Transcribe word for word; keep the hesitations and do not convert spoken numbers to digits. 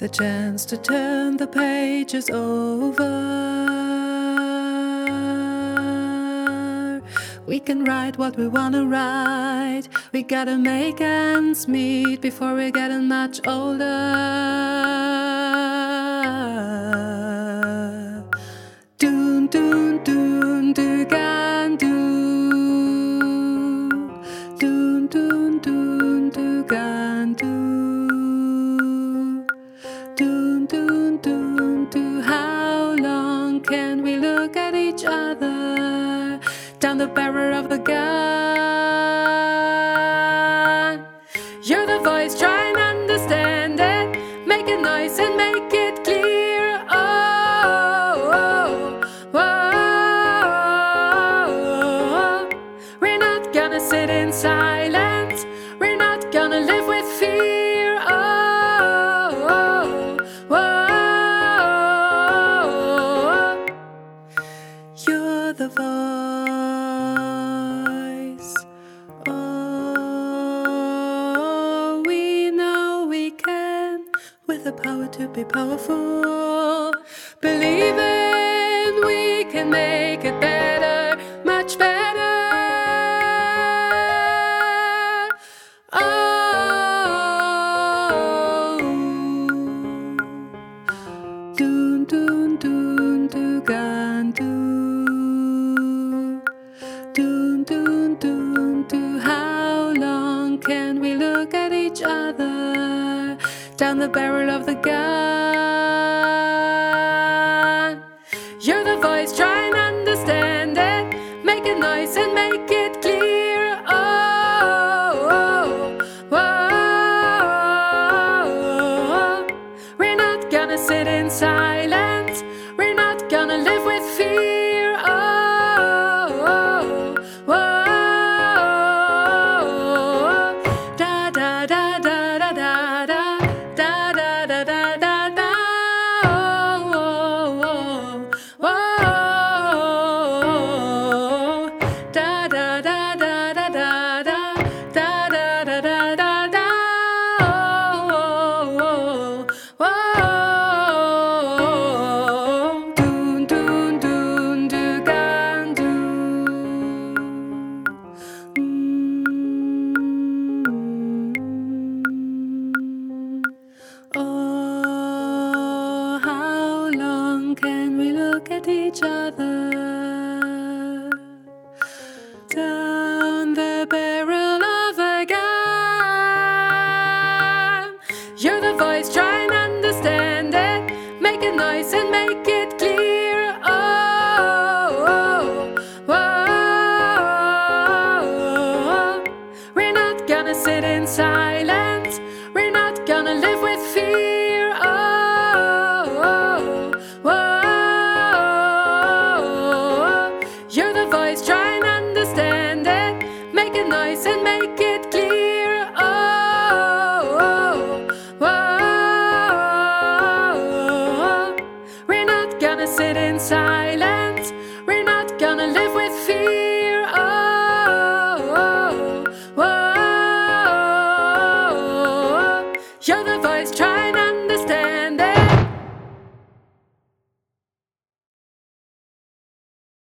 chance to turn the pages over. We can write what we wanna write. We gotta make ends meet before we're getting much older. Doon, doon, doon, do, gan, do. Doon, doon, doon, do, gan, do. Doon, doon, doon, do. How long can we look at each other down the barrel of the gun? You're the voice, try and understand it. Make a noise and make it clear. Oh, oh, oh. We're not gonna sit in silence. We're not gonna live with fear. Oh, oh, oh. You're the voice. Oh, we know we can, with the power to be powerful. Believing we can make it better, much better. Oh, doon, doon, doon, do, gan, do. Doon, doon, doon, do. How long can we look at each other down the barrel of the gun? You're the voice, try and understand it. Make a noise and make it clear. Oh, oh, oh. We're not gonna sit in silence. We're not gonna live with fear. Oh, oh, oh. Da da da da da da da da da da da da da. Oh, oh, oh, oh. Da da da da da da da da da da da da da. Oh, oh, oh. Doon, doon, doon, do, gan, do. Oh, how long can we look at each other down the barrel of a gun? You're the voice, try and understand it. Make a noise and make it clear. Oh, oh, oh. We're not gonna sit in silence. We're not gonna live with fear. Oh, oh, oh. You're the voice, try and understand it. Make a noise and make it clear. Oh, oh, oh. We're not gonna sit in silence. We're not gonna live with fear. Oh, oh, oh. You're the voice, try